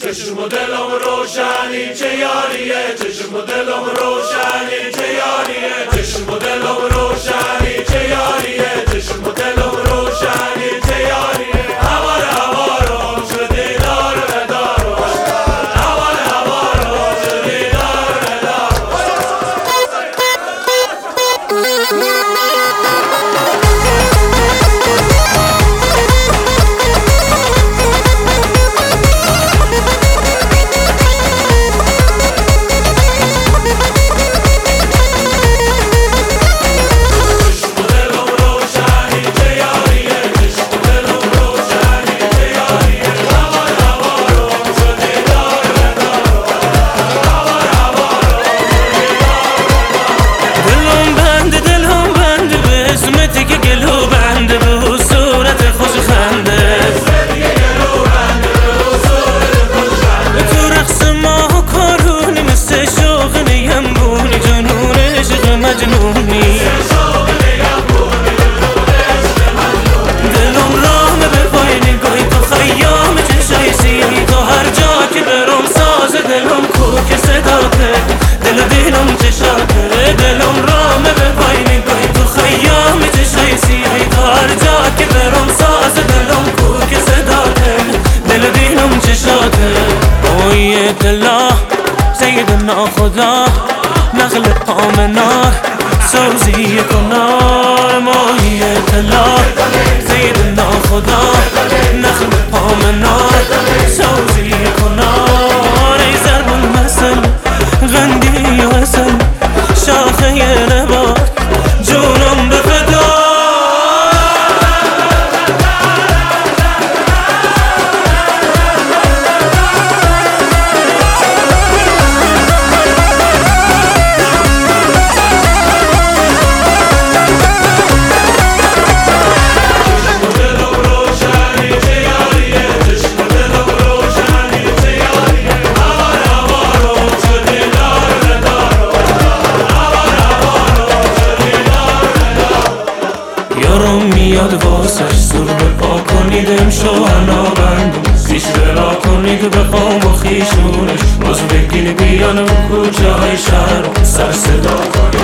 چشم و دلم روشنی چه یاریه، چشم و دلم روشنی چه یاریه، چشم و دلم روشنی چه یاریه، چشم و دلم روشنی چه یاریه. هوار هوارم شدی دار ندارم، هوار هوارم شدی دار ندارم. سيدنا خدا نخلق آمنا سوزی کنار ماهیت الله. سيدنا خدا نخلق آمنا سوزی کنار. ای ضرب المثل غندی و اصل شاخه نبات جونم به فدا. میاد واسش زور بپا کنید امشو انا بندم پیش برا کنید بخوام و خیشونش باز بگین بیان و کوچه های شهر سر صدا کنید.